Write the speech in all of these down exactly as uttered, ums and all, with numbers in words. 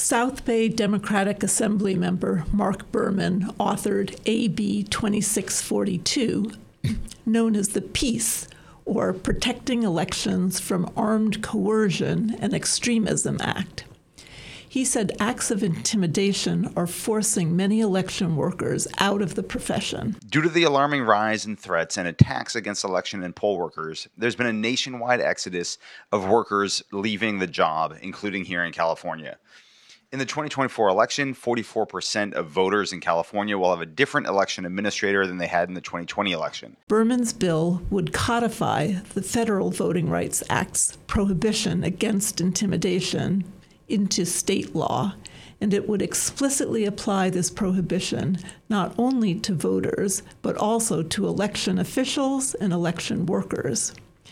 South Bay Democratic Assembly member Mark Berman authored A B twenty-six forty-two, known as the PEACE, or Protecting Elections from Armed Coercion and Extremism Act. He said acts of intimidation are forcing many election workers out of the profession. Due to the alarming rise in threats and attacks against election and poll workers, there's been a nationwide exodus of workers leaving the job, including here in California. In the twenty twenty-four election, forty-four percent of voters in California will have a different election administrator than they had in the twenty twenty election. Berman's bill would codify the Federal Voting Rights Act's prohibition against intimidation into state law, and it would explicitly apply this prohibition not only to voters, but also to election officials and election workers.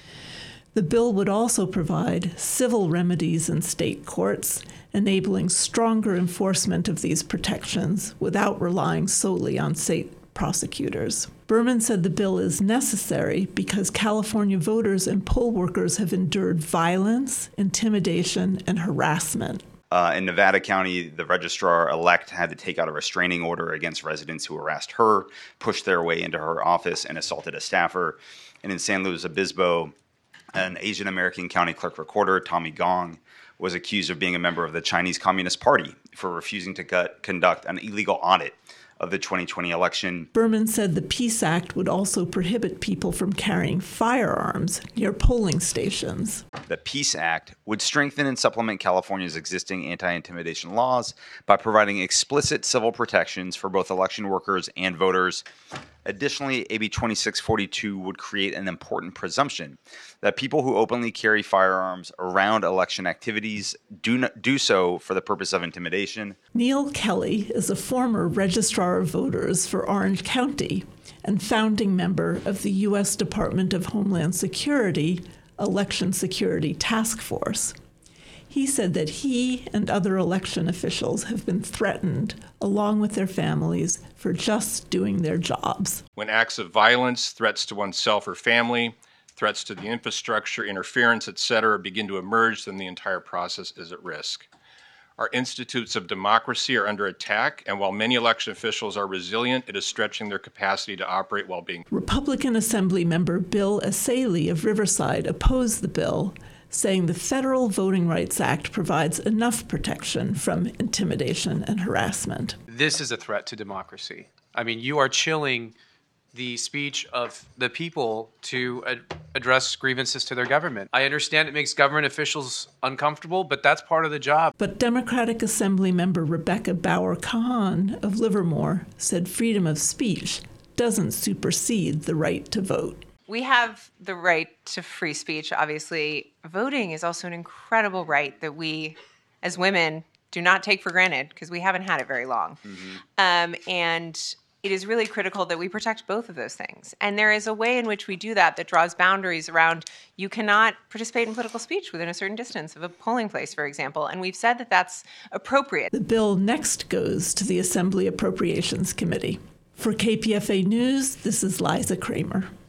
The bill would also provide civil remedies in state courts, enabling stronger enforcement of these protections without relying solely on state prosecutors. Berman said the bill is necessary because California voters and poll workers have endured violence, intimidation, and harassment. Uh, in Nevada County, the registrar-elect had to take out a restraining order against residents who harassed her, pushed their way into her office, and assaulted a staffer. And in San Luis Obispo, an Asian American county clerk recorder, Tommy Gong, was accused of being a member of the Chinese Communist Party for refusing to gut, conduct an illegal audit of the twenty twenty election. Berman said the PEACE Act would also prohibit people from carrying firearms near polling stations. The PEACE Act would strengthen and supplement California's existing anti-intimidation laws by providing explicit civil protections for both election workers and voters. Additionally, A B twenty-six forty-two would create an important presumption that people who openly carry firearms around election activities do not do so for the purpose of intimidation. Neil Kelly is a former registrar of voters for Orange County and founding member of the U S Department of Homeland Security Election Security Task Force. He said that he and other election officials have been threatened, along with their families, for just doing their jobs. When acts of violence, threats to oneself or family, threats to the infrastructure, interference, et cetera, begin to emerge, then the entire process is at risk. Our institutes of democracy are under attack, and while many election officials are resilient, it is stretching their capacity to operate while being... Republican Assembly member Bill Asaley of Riverside opposed the bill, saying the Federal Voting Rights Act provides enough protection from intimidation and harassment. This is a threat to democracy. I mean, you are chilling the speech of the people to ad- address grievances to their government. I understand it makes government officials uncomfortable, but that's part of the job. But Democratic Assembly member Rebecca Bauer-Kahn of Livermore said freedom of speech doesn't supersede the right to vote. We have the right to free speech. Obviously, voting is also an incredible right that we, as women, do not take for granted because we haven't had it very long. Mm-hmm. Um, and it is really critical that we protect both of those things. And there is a way in which we do that that draws boundaries around you cannot participate in political speech within a certain distance of a polling place, for example. And we've said that that's appropriate. The bill next goes to the Assembly Appropriations Committee. For K P F A News, this is Liza Kramer.